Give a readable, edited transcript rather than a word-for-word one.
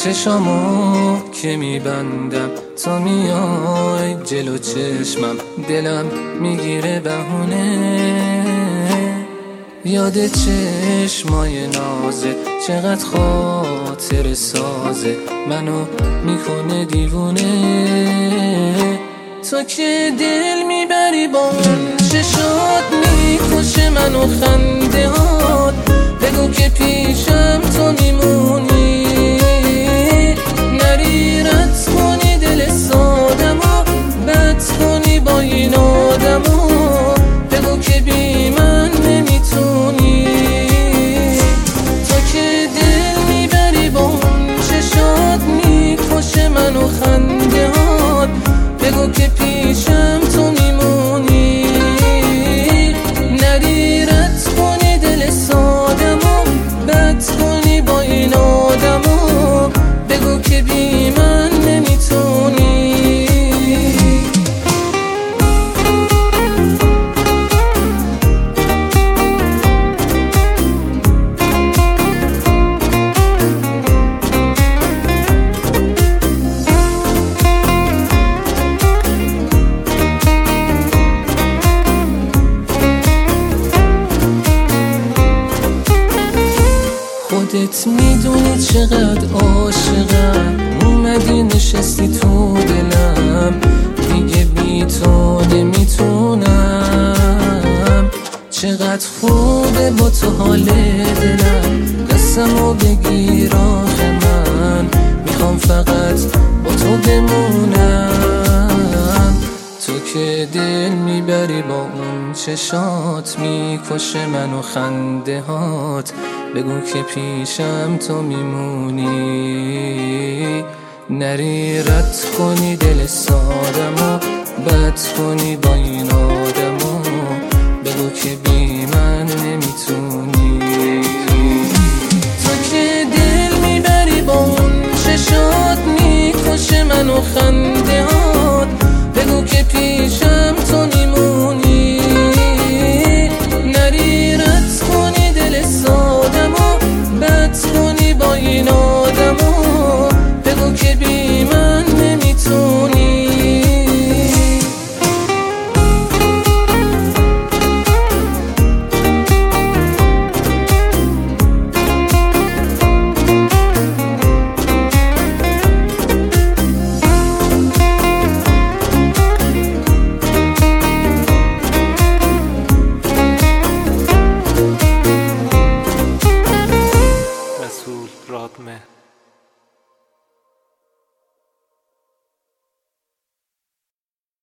چشامو که میبندم تو میای جلو چشمم، دلم میگیره بهونه. یاد چشمای نازه چقدر خاطر سازه، منو میکنه دیوونه. تو که دل میبری با اون چشات، میکشه منو خنده هات. بگو که پیشم تو میمونی، نری رد کنی دل سادمو، بد کنی با این آدمو. بگو که بی من نمیتونی. تو که دل میبری با اون چشات، میکشه منو خنده هات. بگو که پیشم تو میمونی، نری رد کنی دل سادمو، بد کنی با این آدمو. بگو که بی من نمیتونی. خودت میدونی چقدر عاشقم، اومدی نشستی تو دلم. دیگه بی تو نمیتونم. چقدر خوبه با تو حال دلم، قسمو بگیر آخه من میخوام فقط با تو بمونم. تو که دل میبری با اون چشات، میکشه منو خنده هات. بگو که پیشم تو میمونی، نری رد کنی دل سادمو، بد کنی با این آدمو. بگو که بی من نمیتونی. تو که دل میبری با اون چشات، میکشه منو خنده هات.